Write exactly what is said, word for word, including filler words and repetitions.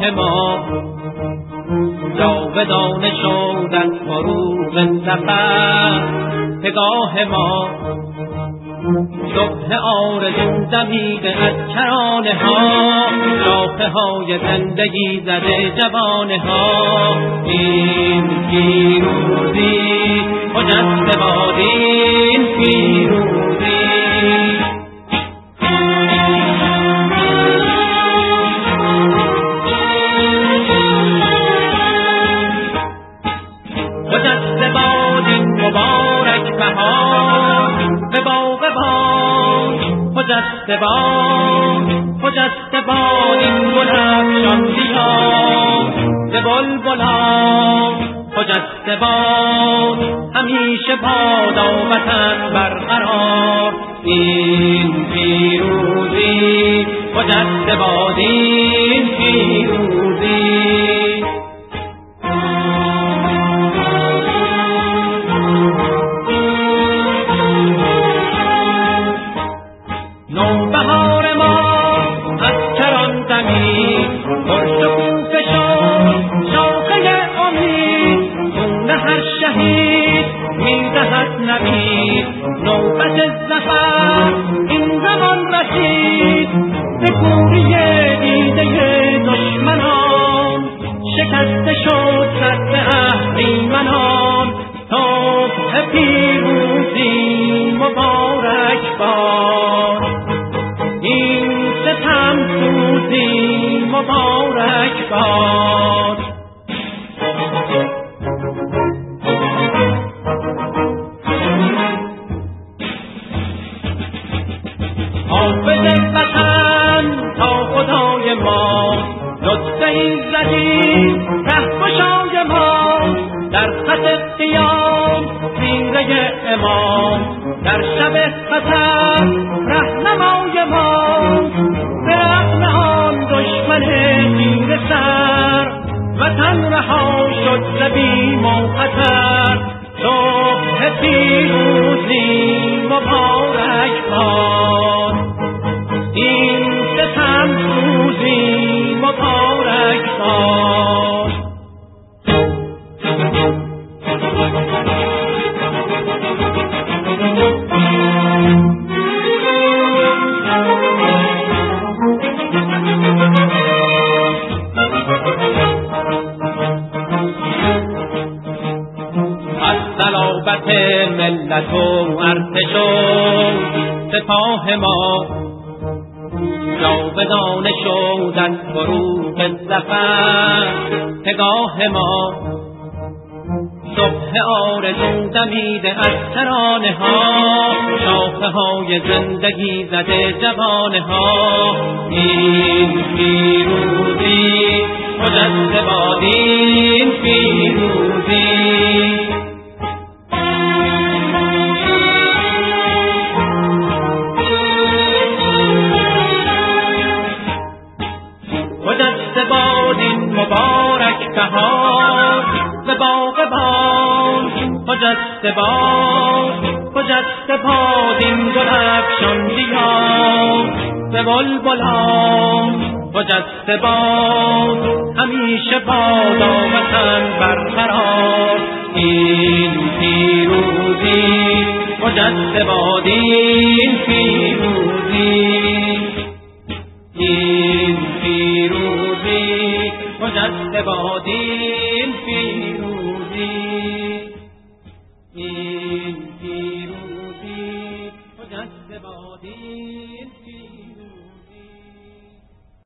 پگاه ما جاودان شد از فروغ ظفر، پگاه ما صبح آرزو دمیده از کرانه ها، شاخه های زندگی زده جوانه ها. این پیروزی خجسته باد، این پیروزی خجسته باد، این مبارک بهار به باغ باد. خجسته باد، خجسته باد، این گل افشاندیان به بلبلان. خجسته باد، همیشه بادا وطن برقرار. این پیروزی خجسته باد، این پیروزی نوبهار ما از کران دمید، پرشکوفه شد شاخه امید. خون هر شهید میدهد نوید، نوبت ظفر این زمان رسید. به کوری دیده دشمنان شکسته شد سد اهریمنان. صبح پیروزی مبارک باد، این ستم سوزی مبارک باد. حافظ وطن تا خدای ما، لطفه ایزدی رهگشای ما. در خط قیام زیره امام، در شب خطر رهنمای ما. به رغم آن دشمن تیره سر، وطن رها شد ز بیم و خطر. صبح پیروزی مبارک باد، این ستم سوزی مبارک باد. از صلابت ملت و ارتش و سپاه ما، جاودانه شد از فروغ ظفر. پگاه ما صبح آرزو دمیده از ترانه ها، شاخه های زندگی زده جوانه ها. این پیروزی خجسته باد، این پیروزی خجسته باد، این مبارک بهار به باغ باد. خجسته باد، خجسته باد، این گل افشاندیان به بلبلان. خجسته باد، همیشه بادا وطن برقرار. این پیروزی خجسته باد، این پیروزی این پیروزی خجسته باد.